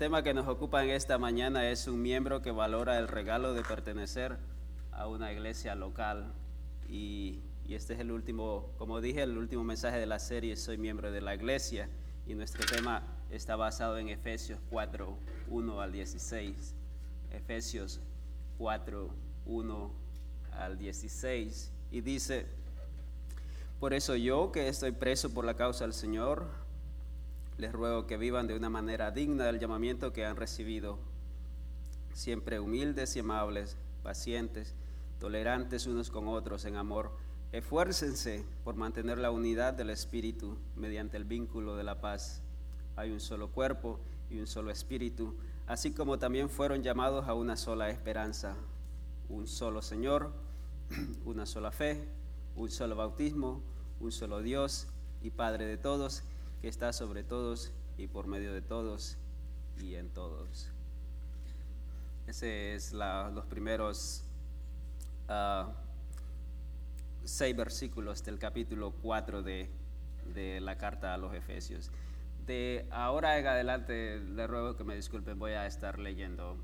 tema que nos ocupa en esta mañana es un miembro que valora el regalo de pertenecer a una iglesia local. Y este es el último, como dije, el último mensaje de la serie Soy miembro de la iglesia. Y nuestro tema está basado en Efesios 4, 1 al 16. Efesios 4, 1 al 16. Y dice: por eso yo, que estoy preso por la causa del Señor, les ruego que vivan de una manera digna del llamamiento que han recibido, siempre humildes y amables, pacientes, tolerantes unos con otros en amor. Esfuércense por mantener la unidad del Espíritu mediante el vínculo de la paz. Hay un solo cuerpo y un solo Espíritu, así como también fueron llamados a una sola esperanza, un solo Señor, una sola fe, un solo bautismo, un solo Dios y Padre de todos, que está sobre todos y por medio de todos y en todos. Ese es los primeros 6 versículos del capítulo 4 de la carta a los Efesios. De ahora en adelante, les ruego que me disculpen, voy a estar leyendo.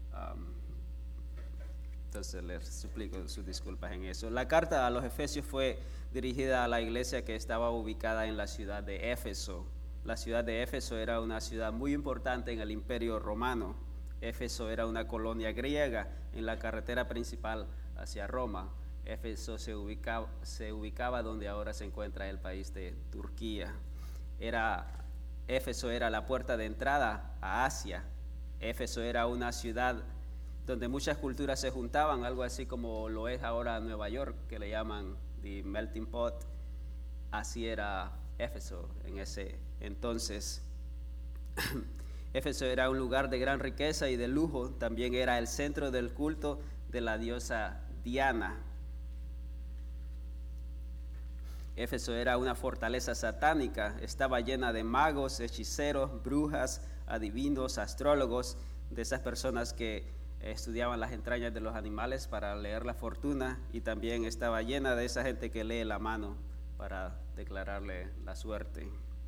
Entonces les suplico sus disculpas en eso. La carta a los Efesios fue dirigida a la iglesia que estaba ubicada en la ciudad de Éfeso. La ciudad de Éfeso era una ciudad muy importante en el Imperio Romano. Éfeso era una colonia griega en la carretera principal hacia Roma. Éfeso se ubicaba donde ahora se encuentra el país de Turquía. Éfeso era la puerta de entrada a Asia. Éfeso era una ciudad donde muchas culturas se juntaban, algo así como lo es ahora Nueva York, que le llaman the melting pot. Así era Éfeso en ese entonces. Éfeso era un lugar de gran riqueza y de lujo. También era el centro del culto de la diosa Diana. Éfeso era una fortaleza satánica. Estaba llena de magos, hechiceros, brujas, adivinos, astrólogos, de esas personas que estudiaban las entrañas de los animales para leer la fortuna, y también estaba llena de esa gente que lee la mano para declararle la suerte.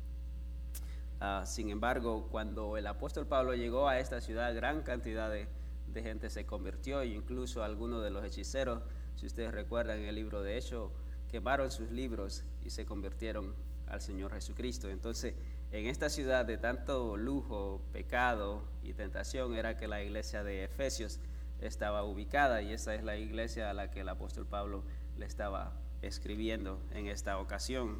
Sin embargo, cuando el apóstol Pablo llegó a esta ciudad, gran cantidad de gente se convirtió, e incluso algunos de los hechiceros, si ustedes recuerdan en el libro de Hechos, quemaron sus libros y se convirtieron al Señor Jesucristo. Entonces, en esta ciudad de tanto lujo, pecado y tentación, era que la iglesia de Efesios estaba ubicada, y esa es la iglesia a la que el apóstol Pablo le estaba escribiendo en esta ocasión.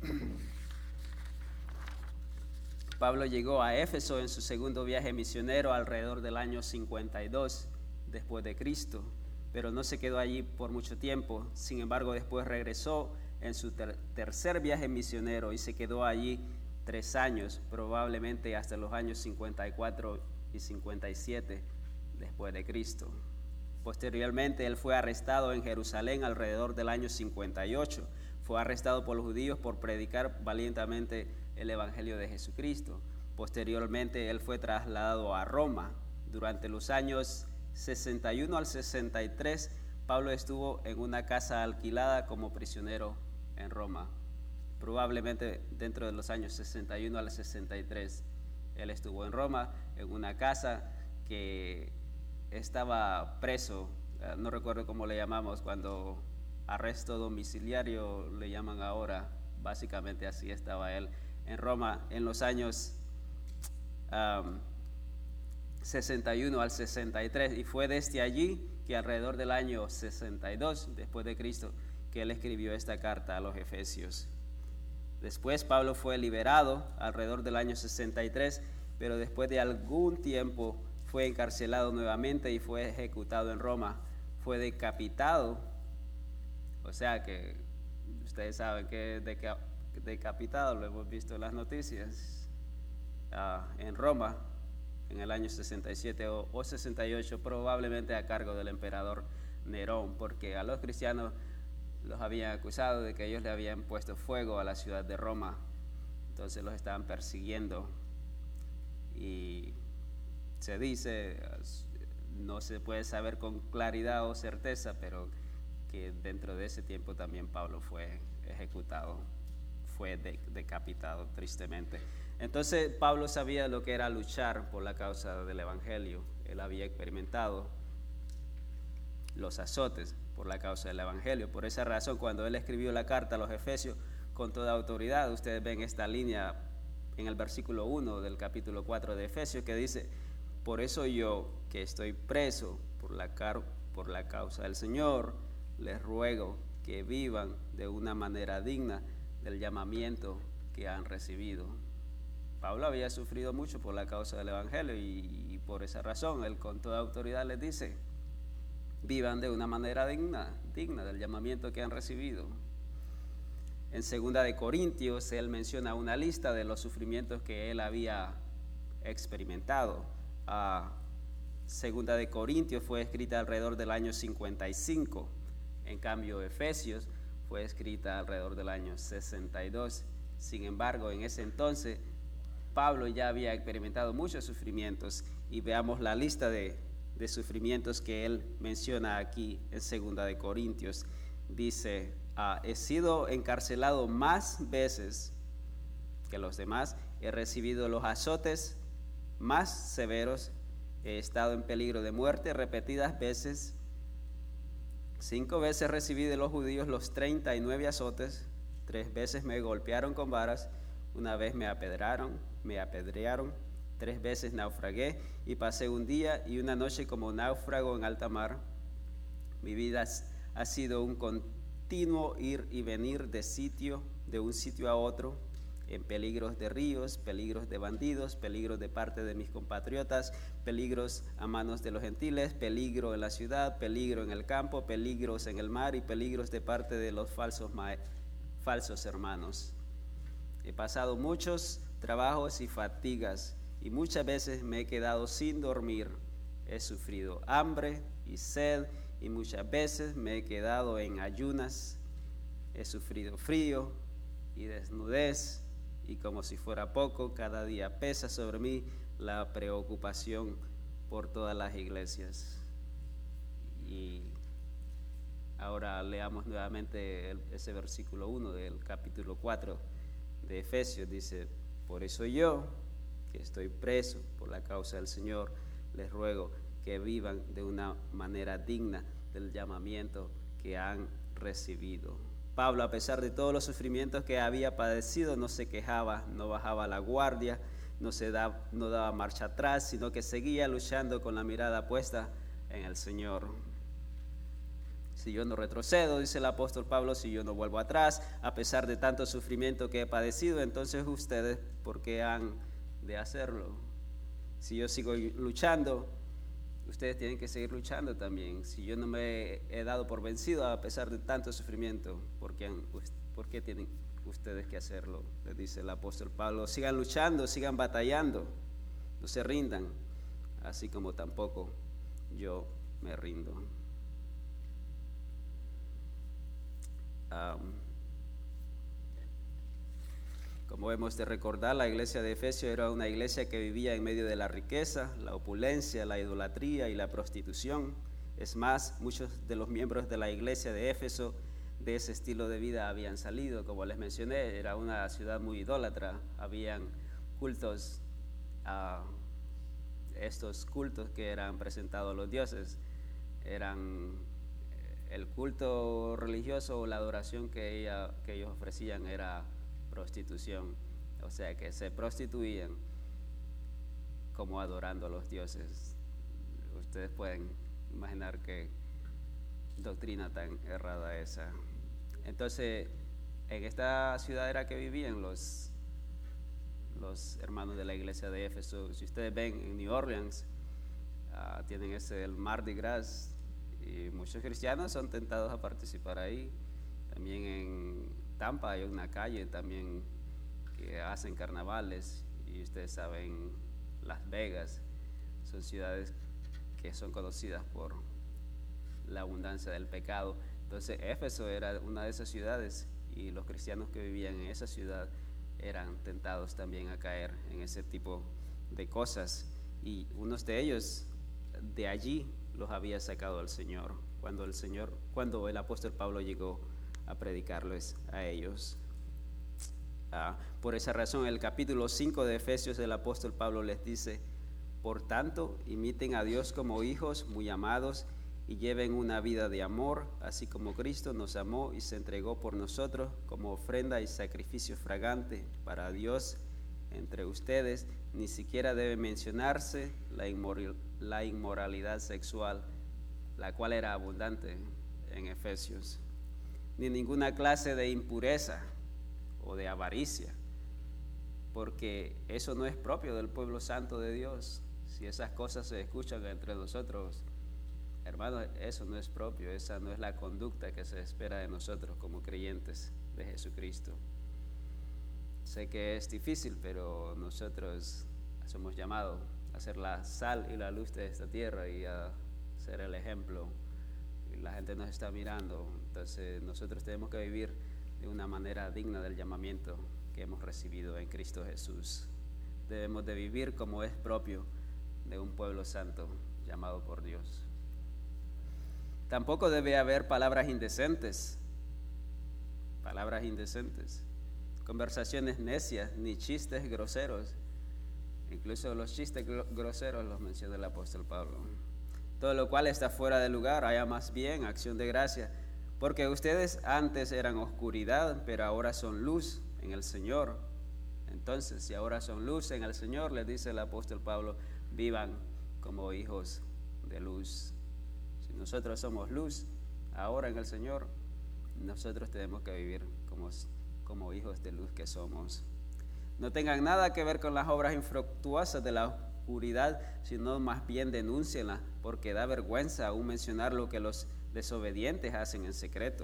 Pablo llegó a Éfeso en su segundo viaje misionero alrededor del año 52 después de Cristo, pero no se quedó allí por mucho tiempo. Sin embargo, después regresó en su tercer viaje misionero y se quedó allí 3 años, probablemente hasta los años 54 y 57 después de Cristo. Posteriormente, él fue arrestado en Jerusalén alrededor del año 58. Fue arrestado por los judíos por predicar valientemente el Evangelio de Jesucristo. Posteriormente, él fue trasladado a Roma. Durante los años 61 al 63, Pablo estuvo en una casa alquilada como prisionero en Roma. Probablemente dentro de los años 61 al 63, él estuvo en Roma, en una casa que estaba preso. No recuerdo cómo le llamamos cuando arresto domiciliario le llaman ahora. Básicamente así estaba él en Roma en los años 61 al 63, y fue desde allí que alrededor del año 62 después de Cristo que él escribió esta carta a los Efesios. Después Pablo fue liberado alrededor del año 63, pero después de algún tiempo fue encarcelado nuevamente y fue ejecutado en Roma. Fue decapitado, o sea que ustedes saben que decapitado, lo hemos visto en las noticias, en Roma en el año 67 o 68, probablemente a cargo del emperador Nerón, porque a los cristianos los habían acusado de que ellos le habían puesto fuego a la ciudad de Roma. Entonces los estaban persiguiendo, y se dice, no se puede saber con claridad o certeza, pero que dentro de ese tiempo también Pablo fue ejecutado, fue decapitado tristemente. Entonces Pablo sabía lo que era luchar por la causa del Evangelio. Él había experimentado los azotes por la causa del Evangelio. Por esa razón, cuando él escribió la carta a los Efesios con toda autoridad, ustedes ven esta línea en el versículo 1 del capítulo 4 de Efesios que dice: por eso yo, que estoy preso por la causa del Señor, les ruego que vivan de una manera digna del llamamiento que han recibido. Pablo había sufrido mucho por la causa del Evangelio y por esa razón él con toda autoridad les dice: vivan de una manera digna del llamamiento que han recibido. En 2 de Corintios él menciona una lista de los sufrimientos que él había experimentado. 2 de Corintios fue escrita alrededor del año 55, en cambio Efesios fue escrita alrededor del año 62. Sin embargo, en ese entonces Pablo ya había experimentado muchos sufrimientos, y veamos la lista de sufrimientos que él menciona aquí en 2 de Corintios. Dice: he sido encarcelado más veces que los demás, he recibido los azotes más severos, he estado en peligro de muerte repetidas veces, 5 veces recibí de los judíos los 39 azotes, 3 veces me golpearon con varas, una vez me apedrearon, 3 veces naufragué y pasé un día y una noche como náufrago en alta mar. Mi vida ha sido un continuo ir y venir de un sitio a otro, en peligros de ríos, peligros de bandidos, peligros de parte de mis compatriotas, peligros a manos de los gentiles, peligro en la ciudad, peligro en el campo, peligros en el mar y peligros de parte de los falsos hermanos. He pasado muchos trabajos y fatigas y muchas veces me he quedado sin dormir. He sufrido hambre y sed y muchas veces me he quedado en ayunas. He sufrido frío y desnudez, y como si fuera poco, cada día pesa sobre mí la preocupación por todas las iglesias. Y ahora leamos nuevamente ese versículo 1 del capítulo 4 de Efesios. Dice: por eso yo, que estoy preso por la causa del Señor, les ruego que vivan de una manera digna del llamamiento que han recibido. Pablo, a pesar de todos los sufrimientos que había padecido, no se quejaba, no bajaba la guardia, no daba marcha atrás, sino que seguía luchando con la mirada puesta en el Señor. Si yo no retrocedo, dice el apóstol Pablo, si yo no vuelvo atrás, a pesar de tanto sufrimiento que he padecido, entonces ustedes, ¿por qué han de hacerlo? Si yo sigo luchando, ustedes tienen que seguir luchando también. Si yo no me he dado por vencido a pesar de tanto sufrimiento, ¿por qué tienen ustedes que hacerlo? Les dice el apóstol Pablo: sigan luchando, sigan batallando, no se rindan, así como tampoco yo me rindo. Como hemos de recordar, la iglesia de Efesios era una iglesia que vivía en medio de la riqueza, la opulencia, la idolatría y la prostitución. Es más, muchos de los miembros de la iglesia de Éfeso de ese estilo de vida habían salido. Como les mencioné, era una ciudad muy idólatra. Habían cultos, estos cultos que eran presentados a los dioses, eran el culto religioso o la adoración que ellos ofrecían era prostitución, o sea que se prostituían como adorando a los dioses. Ustedes pueden imaginar qué doctrina tan errada esa. Entonces, en esta ciudad era que vivían los hermanos de la iglesia de Éfeso. Si ustedes ven en New Orleans, tienen el Mardi Gras, y muchos cristianos son tentados a participar ahí. También en Tampa hay una calle también que hacen carnavales, y ustedes saben, Las Vegas, son ciudades que son conocidas por la abundancia del pecado. Entonces Éfeso era una de esas ciudades, y los cristianos que vivían en esa ciudad eran tentados también a caer en ese tipo de cosas, y unos de ellos de allí los había sacado el Señor cuando el apóstol Pablo llegó a predicarles a ellos. Por esa razón, en el capítulo 5 de Efesios, el apóstol Pablo les dice: por tanto, imiten a Dios como hijos muy amados y lleven una vida de amor, así como Cristo nos amó y se entregó por nosotros como ofrenda y sacrificio fragante para Dios. Entre ustedes ni siquiera debe mencionarse la inmoralidad sexual, la cual era abundante en Efesios, ni ninguna clase de impureza o de avaricia, porque eso no es propio del pueblo santo de Dios. Si esas cosas se escuchan entre nosotros, hermanos, eso no es propio, esa no es la conducta que se espera de nosotros como creyentes de Jesucristo. Sé que es difícil, pero nosotros somos llamados a ser la sal y la luz de esta tierra y a ser el ejemplo. Y la gente nos está mirando, entonces nosotros tenemos que vivir de una manera digna del llamamiento que hemos recibido en Cristo Jesús. Debemos de vivir como es propio de un pueblo santo llamado por Dios. Tampoco debe haber palabras indecentes, conversaciones necias, ni chistes groseros. Incluso los chistes groseros los menciona el apóstol Pablo. Todo lo cual está fuera de lugar, haya más bien acción de gracia, porque ustedes antes eran oscuridad, pero ahora son luz en el Señor. Entonces, si ahora son luz en el Señor, les dice el apóstol Pablo, vivan como hijos de luz. Si nosotros somos luz ahora en el Señor, nosotros tenemos que vivir como hijos de luz que somos. No tengan nada que ver con las obras infructuosas de la oscuridad, sino más bien denúncienlas, porque da vergüenza aún mencionar lo que los desobedientes hacen en secreto.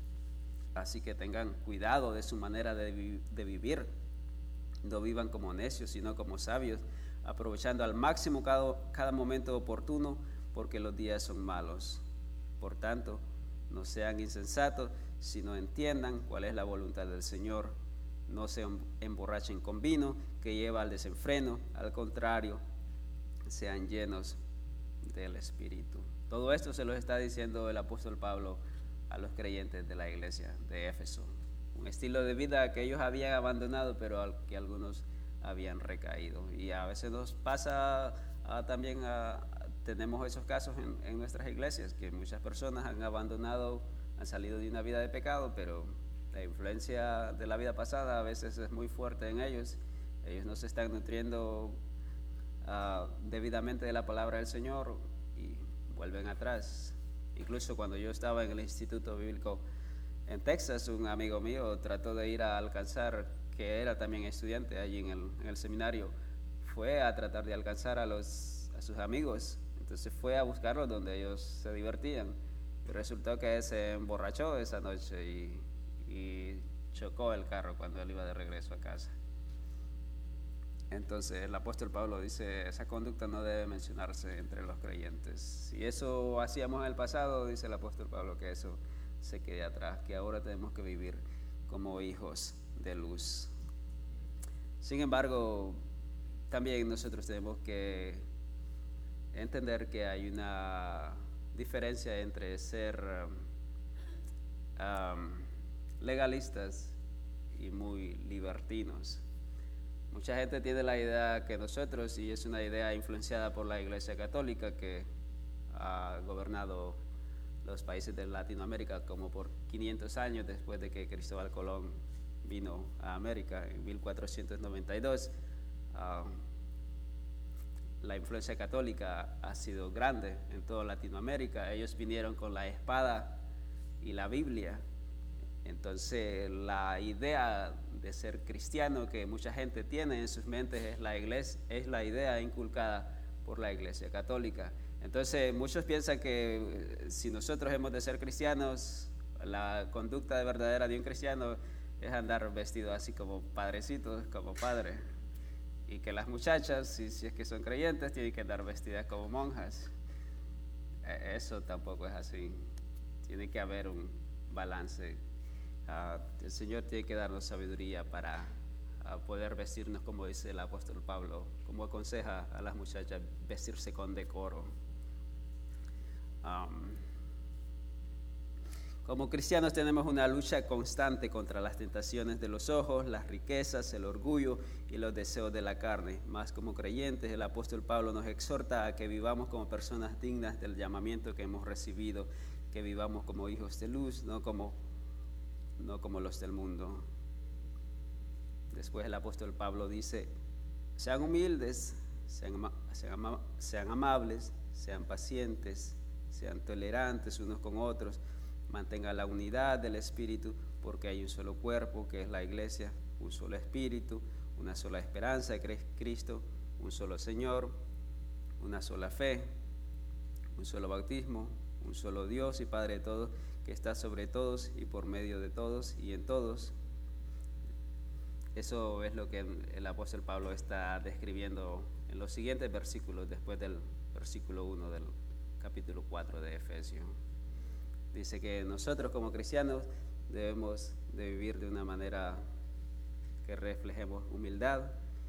Así que tengan cuidado de su manera de vivir. No vivan como necios, sino como sabios, aprovechando al máximo cada momento oportuno, porque los días son malos. Por tanto, no sean insensatos, sino entiendan cuál es la voluntad del Señor. No se emborrachen con vino, que lleva al desenfreno. Al contrario, sean llenos del Espíritu. Todo esto se lo está diciendo el apóstol Pablo a los creyentes de la iglesia de Éfeso. Un estilo de vida que ellos habían abandonado, pero al que algunos habían recaído. Y a veces nos pasa también, tenemos esos casos en nuestras iglesias, que muchas personas han abandonado, han salido de una vida de pecado, pero la influencia de la vida pasada a veces es muy fuerte en ellos. Ellos no se están nutriendo debidamente de la palabra del Señor y vuelven atrás. Incluso cuando yo estaba en el Instituto Bíblico en Texas, un amigo mío trató de ir a alcanzar, que era también estudiante allí en el seminario, fue a tratar de alcanzar a sus amigos. Entonces fue a buscarlos donde ellos se divertían, y resultó que se emborrachó esa noche y chocó el carro cuando él iba de regreso a casa. Entonces el apóstol Pablo dice, esa conducta no debe mencionarse entre los creyentes. Si eso hacíamos en el pasado, dice el apóstol Pablo, que eso se quede atrás, que ahora tenemos que vivir como hijos de luz. Sin embargo, también nosotros tenemos que entender que hay una diferencia entre ser legalistas y muy libertinos. Mucha gente tiene la idea que nosotros, y es una idea influenciada por la Iglesia Católica, que ha gobernado los países de Latinoamérica como por 500 años después de que Cristóbal Colón vino a América en 1492. La influencia católica ha sido grande en toda Latinoamérica. Ellos vinieron con la espada y la Biblia. Entonces la idea de ser cristiano que mucha gente tiene en sus mentes es la idea inculcada por la Iglesia Católica. Entonces muchos piensan que si nosotros hemos de ser cristianos, la conducta de verdadera de un cristiano es andar vestido así como padrecitos, como padre, y que las muchachas, si es que son creyentes, tienen que andar vestidas como monjas. Eso tampoco es así. Tiene que haber un balance. El Señor tiene que darnos sabiduría para poder vestirnos, como dice el apóstol Pablo, como aconseja a las muchachas, vestirse con decoro. Como cristianos tenemos una lucha constante contra las tentaciones de los ojos, las riquezas, el orgullo y los deseos de la carne. Más como creyentes, el apóstol Pablo nos exhorta a que vivamos como personas dignas del llamamiento que hemos recibido, que vivamos como hijos de luz, no como los del mundo. Después el apóstol Pablo dice, sean humildes, sean amables, sean pacientes, sean tolerantes unos con otros, mantengan la unidad del Espíritu, porque hay un solo cuerpo, que es la iglesia, un solo Espíritu, una sola esperanza, que es Cristo, un solo Señor, una sola fe, un solo bautismo, un solo Dios y Padre de todos, que está sobre todos y por medio de todos y en todos. Eso es lo que el apóstol Pablo está describiendo en los siguientes versículos, después del versículo 1 del capítulo 4 de Efesios. Dice que nosotros como cristianos debemos de vivir de una manera que reflejemos humildad,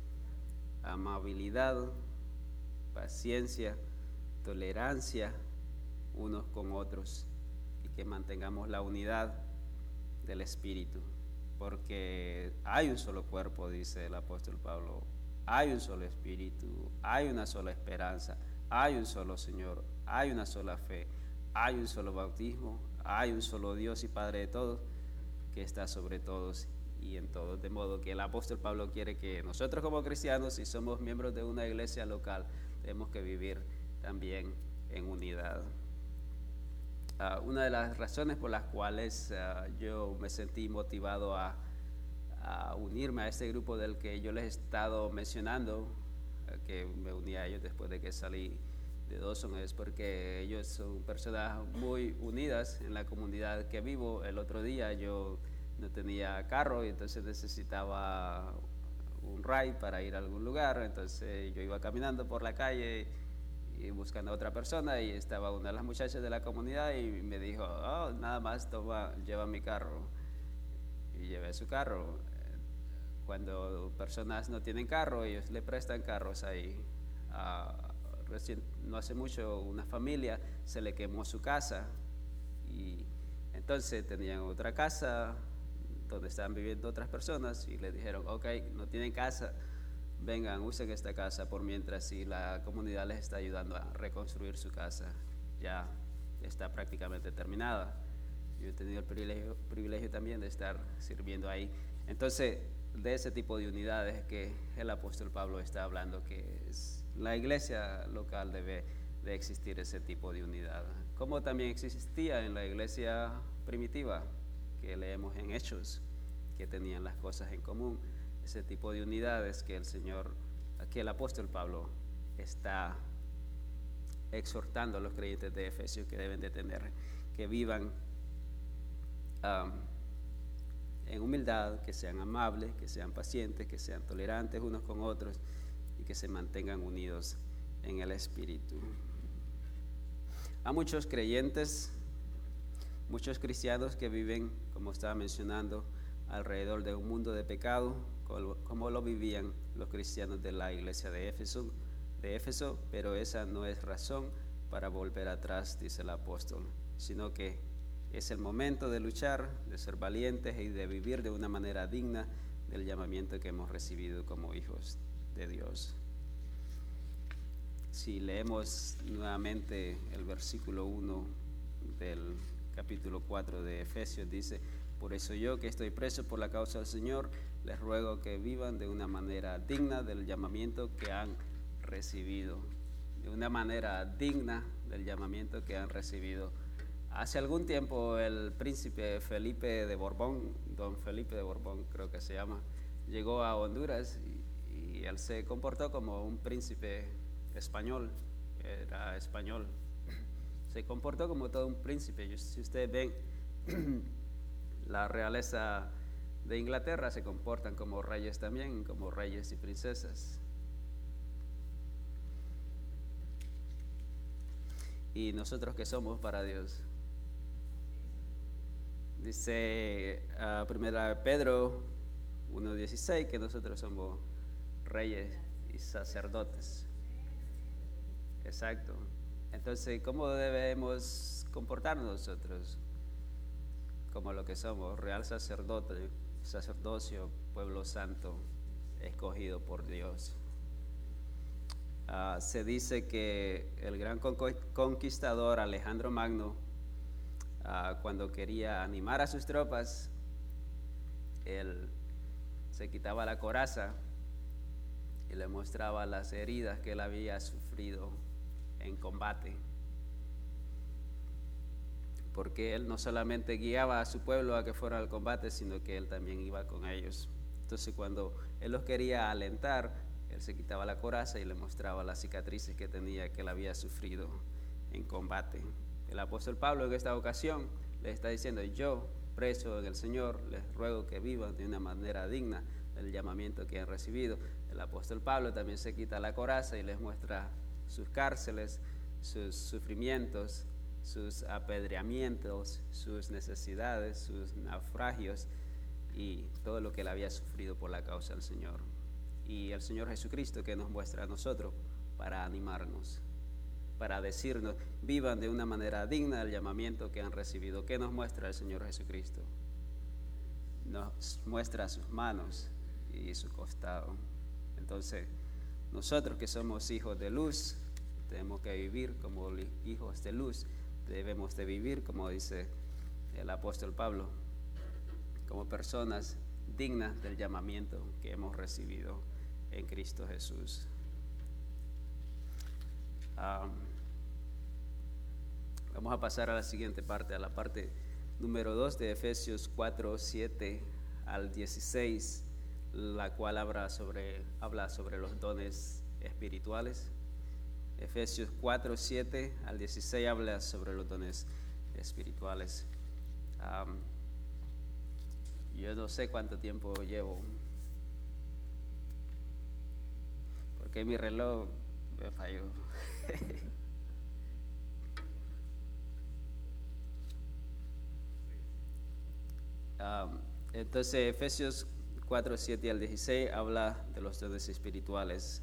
amabilidad, paciencia, tolerancia unos con otros y que mantengamos la unidad del Espíritu, porque hay un solo cuerpo, dice el apóstol Pablo, hay un solo Espíritu, hay una sola esperanza, hay un solo Señor, hay una sola fe, hay un solo bautismo, hay un solo Dios y Padre de todos, que está sobre todos y en todos. De modo que el apóstol Pablo quiere que nosotros como cristianos, si somos miembros de una iglesia local, tenemos que vivir también en unidad. Una de las razones por las cuales yo me sentí motivado a unirme a este grupo del que yo les he estado mencionando, que me uní a ellos después de que salí de Dawson, es porque ellos son personas muy unidas en la comunidad que vivo. El otro día yo no tenía carro y entonces necesitaba un ride para ir a algún lugar, entonces yo iba caminando por la calle y buscando a otra persona y estaba una de las muchachas de la comunidad y me dijo, oh, nada más lleva mi carro, y llevé su carro. Cuando personas no tienen carro, ellos le prestan carros ahí. Recién, no hace mucho, una familia se le quemó su casa y entonces tenían otra casa donde estaban viviendo otras personas y le dijeron, ok, no tienen casa, vengan, usen esta casa por mientras, y la comunidad les está ayudando a reconstruir su casa. Ya está prácticamente terminada. Yo he tenido el privilegio también de estar sirviendo ahí. Entonces, de ese tipo de unidades que el apóstol Pablo está hablando, que es la iglesia local debe de existir ese tipo de unidad, como también existía en la iglesia primitiva, que leemos en Hechos, que tenían las cosas en común. Ese tipo de unidades que el apóstol Pablo está exhortando a los creyentes de Efesios que deben de tener, que vivan en humildad, que sean amables, que sean pacientes, que sean tolerantes unos con otros y que se mantengan unidos en el Espíritu. A muchos creyentes, muchos cristianos que viven, como estaba mencionando, alrededor de un mundo de pecado, como lo vivían los cristianos de la iglesia de Éfeso, pero esa no es razón para volver atrás, dice el apóstol, sino que es el momento de luchar, de ser valientes y de vivir de una manera digna del llamamiento que hemos recibido como hijos de Dios. Si leemos nuevamente el versículo 1 del capítulo 4 de Efesios, dice, por eso yo, que estoy preso por la causa del Señor, les ruego que vivan de una manera digna del llamamiento que han recibido. De una manera digna del llamamiento que han recibido. Hace algún tiempo el príncipe Felipe de Borbón, don Felipe de Borbón creo que se llama, llegó a Honduras y él se comportó como un príncipe español, era español, se comportó como todo un príncipe. Si ustedes ven, la realeza de Inglaterra se comportan como reyes también, como reyes y princesas. ¿Y nosotros qué somos para Dios? Dice primera Pedro 1:16 que nosotros somos reyes y sacerdotes. Exacto. Entonces, ¿cómo debemos comportarnos nosotros? como lo que somos, real sacerdocio, pueblo santo, escogido por Dios. Se dice que el gran conquistador Alejandro Magno, cuando quería animar a sus tropas, él se quitaba la coraza y le mostraba las heridas que él había sufrido en combate, porque él no solamente guiaba a su pueblo a que fuera al combate, sino que él también iba con ellos. Entonces, cuando él los quería alentar, él se quitaba la coraza y le mostraba las cicatrices que tenía, que él había sufrido en combate. El apóstol Pablo en esta ocasión le está diciendo: yo, preso en el Señor, les ruego que vivan de una manera digna del llamamiento que han recibido. El apóstol Pablo también se quita la coraza y les muestra sus cárceles, sus sufrimientos, sus apedreamientos, sus necesidades, sus naufragios y todo lo que él había sufrido por la causa del Señor. Y el Señor Jesucristo, que nos muestra a nosotros para animarnos, para decirnos: vivan de una manera digna del llamamiento que han recibido. ¿Qué nos muestra el Señor Jesucristo? Nos muestra sus manos y su costado. Entonces, nosotros que somos hijos de luz, tenemos que vivir como hijos de luz. Debemos de vivir, como dice el apóstol Pablo, como personas dignas del llamamiento que hemos recibido en Cristo Jesús. Vamos a pasar a la siguiente parte, a la parte número 2 de Efesios 4, 7 al 16, la cual habla sobre los dones espirituales. Efesios 4, 7 al 16 habla sobre los dones espirituales. Yo no sé cuánto tiempo llevo, porque mi reloj me falló. Entonces, Efesios 4, 7 al 16 habla de los dones espirituales.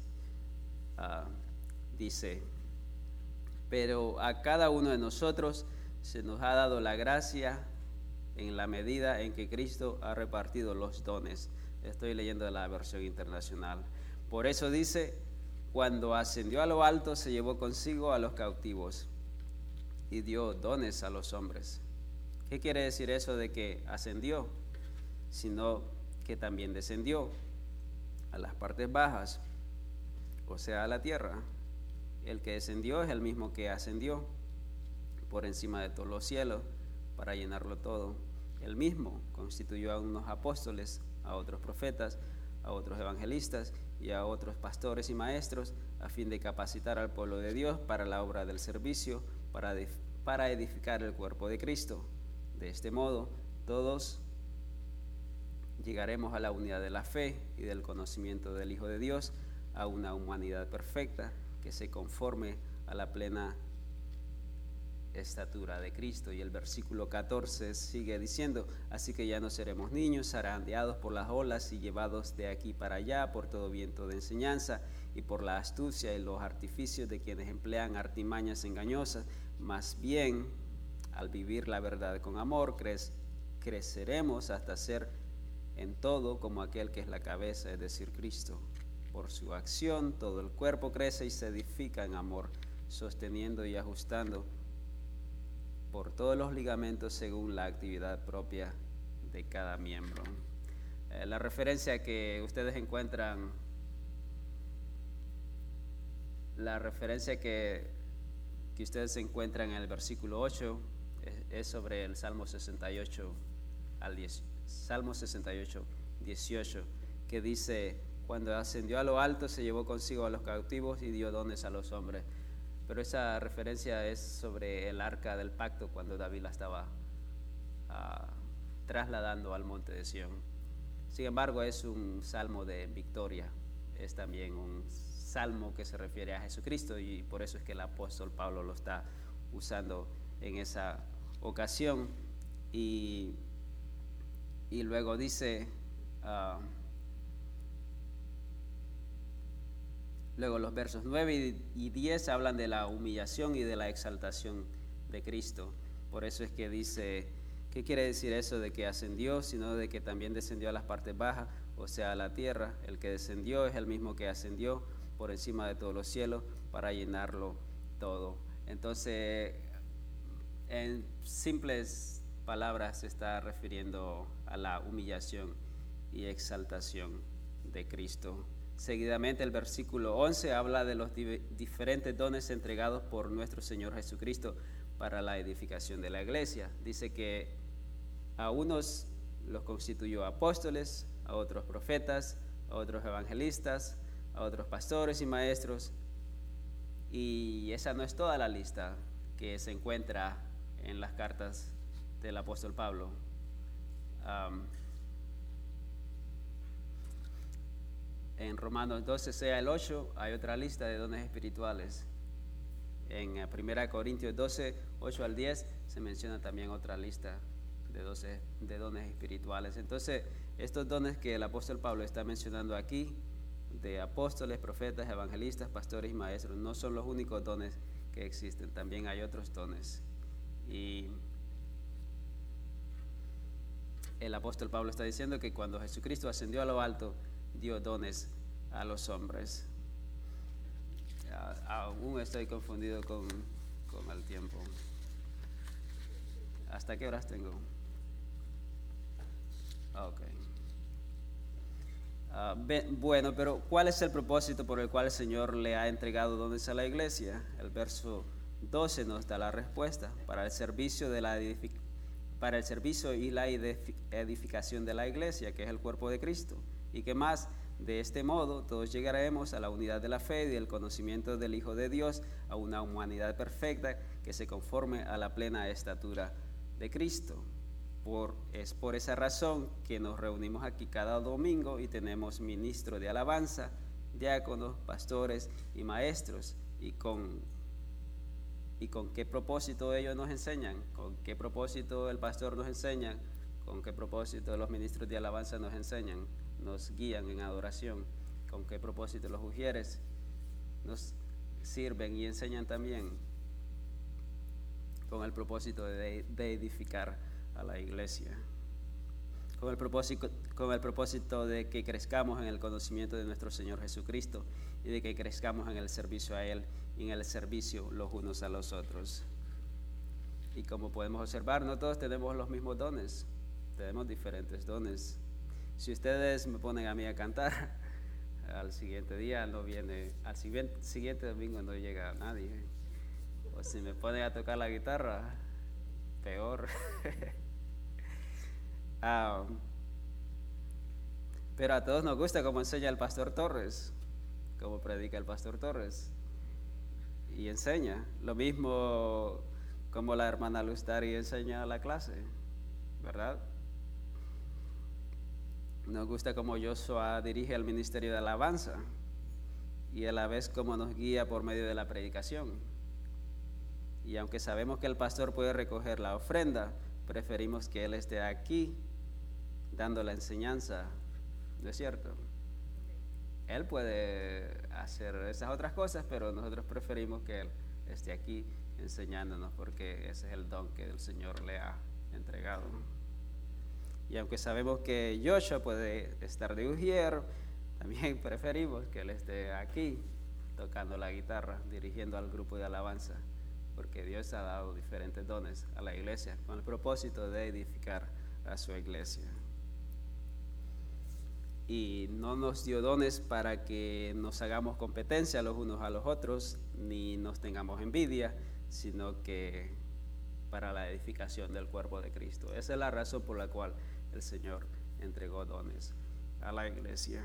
Dice: pero a cada uno de nosotros se nos ha dado la gracia en la medida en que Cristo ha repartido los dones. Estoy leyendo de la versión internacional. Por eso dice: cuando ascendió a lo alto, se llevó consigo a los cautivos y dio dones a los hombres. ¿Qué quiere decir eso de que ascendió? Sino que también descendió a las partes bajas, o sea, a la tierra. El que descendió es el mismo que ascendió por encima de todos los cielos para llenarlo todo. Él mismo constituyó a unos apóstoles, a otros profetas, a otros evangelistas y a otros pastores y maestros, a fin de capacitar al pueblo de Dios para la obra del servicio, para edificar el cuerpo de Cristo. De este modo, todos llegaremos a la unidad de la fe y del conocimiento del Hijo de Dios, a una humanidad perfecta que se conforme a la plena estatura de Cristo. Y el versículo 14 sigue diciendo: así que ya no seremos niños, zarandeados por las olas y llevados de aquí para allá por todo viento de enseñanza y por la astucia y los artificios de quienes emplean artimañas engañosas. Más bien, al vivir la verdad con amor, creceremos hasta ser en todo como aquel que es la cabeza, es decir, Cristo. Por su acción, todo el cuerpo crece y se edifica en amor, sosteniendo y ajustando por todos los ligamentos según la actividad propia de cada miembro. La referencia que ustedes encuentran, que ustedes encuentran en el versículo 8 es sobre el Salmo 68 al 10, Salmo 68, 18, que dice: cuando ascendió a lo alto, se llevó consigo a los cautivos y dio dones a los hombres. Pero esa referencia es sobre el arca del pacto, cuando David la estaba trasladando al monte de Sión. Sin embargo, es un salmo de victoria, es también un salmo que se refiere a Jesucristo, y por eso es que el apóstol Pablo lo está usando en esa ocasión. Y luego dice, luego los versos 9 y 10 hablan de la humillación y de la exaltación de Cristo. Por eso es que dice ¿Qué quiere decir eso de que ascendió, sino de que también descendió a las partes bajas, o sea, a la tierra? El que descendió es el mismo que ascendió por encima de todos los cielos para llenarlo todo. Entonces, en simples palabras se está refiriendo a la humillación y exaltación de Cristo. Seguidamente el versículo 11 habla de los diferentes dones entregados por nuestro Señor Jesucristo para la edificación de la iglesia. Dice que a unos los constituyó apóstoles, a otros profetas, a otros evangelistas, a otros pastores y maestros. Y esa no es toda la lista que se encuentra en las cartas del apóstol Pablo. En Romanos 12, sea el 8, hay otra lista de dones espirituales. En 1 Corintios 12, 8 al 10, se menciona también otra lista de dones espirituales. Entonces, estos dones que el apóstol Pablo está mencionando aquí, de apóstoles, profetas, evangelistas, pastores y maestros, no son los únicos dones que existen, también hay otros dones. Y el apóstol Pablo está diciendo que cuando Jesucristo ascendió a lo alto, dio dones a los hombres. Aún estoy confundido con el tiempo. ¿Hasta qué horas tengo? Ok. Bueno, pero ¿cuál es el propósito por el cual el Señor le ha entregado dones a la iglesia? El verso 12 nos da la respuesta: para el servicio y la edificación de la iglesia, que es el cuerpo de Cristo. ¿Y qué más? De este modo todos llegaremos a la unidad de la fe y del conocimiento del Hijo de Dios, a una humanidad perfecta que se conforme a la plena estatura de Cristo. Es por esa razón que nos reunimos aquí cada domingo y tenemos ministros de alabanza, diáconos, pastores y maestros. ¿Y con qué propósito ellos nos enseñan? ¿Con qué propósito el pastor nos enseña? ¿Con qué propósito los ministros de alabanza nos enseñan? Nos guían en adoración. ¿Con qué propósito los ujieres nos sirven y enseñan también? Con el propósito de edificar a la iglesia, con el propósito de que crezcamos en el conocimiento de nuestro Señor Jesucristo y de que crezcamos en el servicio a Él y en el servicio los unos a los otros. Y como podemos observar, no todos tenemos los mismos dones, tenemos diferentes dones. Si ustedes me ponen a mí a cantar, al siguiente día no viene, al siguiente domingo no llega nadie. O si me ponen a tocar la guitarra, peor. Pero a todos nos gusta como enseña el pastor Torres, como predica el pastor Torres y enseña. Lo mismo como la hermana Lustari enseña la clase, ¿verdad? Nos gusta como Joshua dirige el ministerio de alabanza y a la vez como nos guía por medio de la predicación. Y aunque sabemos que el pastor puede recoger la ofrenda, preferimos que él esté aquí dando la enseñanza, ¿no es cierto? Él puede hacer esas otras cosas, pero nosotros preferimos que él esté aquí enseñándonos, porque ese es el don que el Señor le ha entregado. Y aunque sabemos que Joshua puede estar de ujier, también preferimos que él esté aquí tocando la guitarra, dirigiendo al grupo de alabanza, porque Dios ha dado diferentes dones a la iglesia con el propósito de edificar a su iglesia. Y no nos dio dones para que nos hagamos competencia los unos a los otros, ni nos tengamos envidia, sino que para la edificación del cuerpo de Cristo. Esa es la razón por la cual el Señor entregó dones a la iglesia.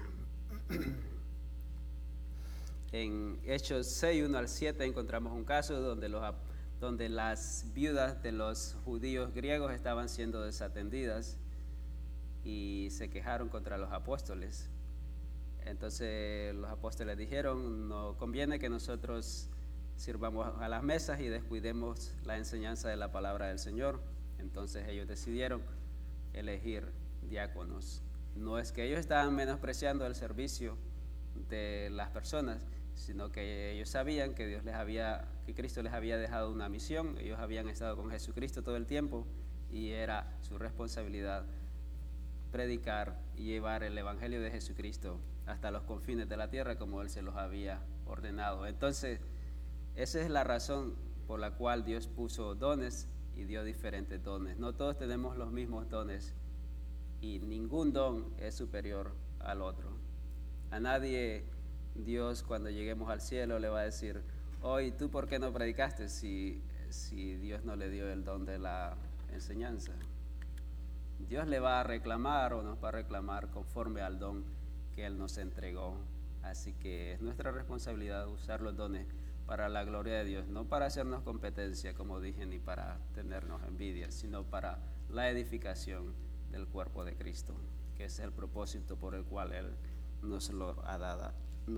En Hechos 6, 1 al 7 encontramos un caso donde las viudas de los judíos griegos estaban siendo desatendidas y se quejaron contra los apóstoles. Entonces los apóstoles dijeron: no conviene que nosotros sirvamos a las mesas y descuidemos la enseñanza de la palabra del Señor. Entonces ellos decidieron elegir diáconos. No es que ellos estaban menospreciando el servicio de las personas, sino que ellos sabían que que Cristo les había dejado una misión. Ellos habían estado con Jesucristo todo el tiempo y era su responsabilidad predicar y llevar el Evangelio de Jesucristo hasta los confines de la tierra como Él se los había ordenado. Entonces, esa es la razón por la cual Dios puso dones y dio diferentes dones. No todos tenemos los mismos dones y ningún don es superior al otro. A nadie Dios, cuando lleguemos al cielo, le va a decir: hoy, ¿tú por qué no predicaste si Dios no le dio el don de la enseñanza? Dios le va a reclamar o nos va a reclamar conforme al don que Él nos entregó. Así que es nuestra responsabilidad usar los dones para la gloria de Dios, no para hacernos competencia, como dije, ni para tenernos envidia, sino para la edificación del cuerpo de Cristo, que es el propósito por el cual Él nos los ha dado.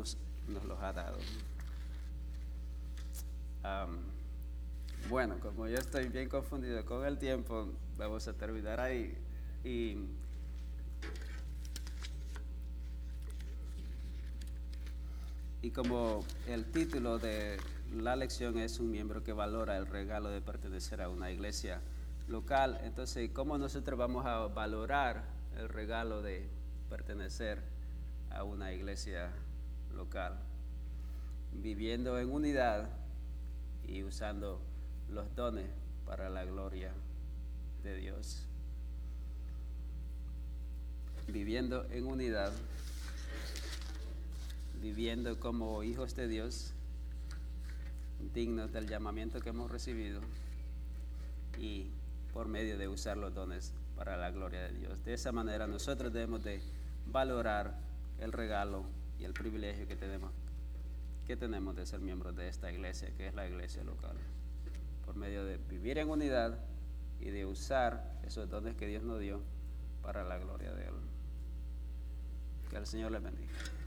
Bueno, como yo estoy bien confundido con el tiempo, vamos a terminar ahí. Y como el título de la lección es un miembro que valora el regalo de pertenecer a una iglesia local, entonces, ¿cómo nosotros vamos a valorar el regalo de pertenecer a una iglesia local? Viviendo en unidad y usando los dones para la gloria de Dios. Viviendo en unidad, viviendo como hijos de Dios, dignos del llamamiento que hemos recibido y por medio de usar los dones para la gloria de Dios. De esa manera nosotros debemos de valorar el regalo y el privilegio que tenemos de ser miembros de esta iglesia, que es la iglesia local, por medio de vivir en unidad y de usar esos dones que Dios nos dio para la gloria de Él. Que el Señor les bendiga.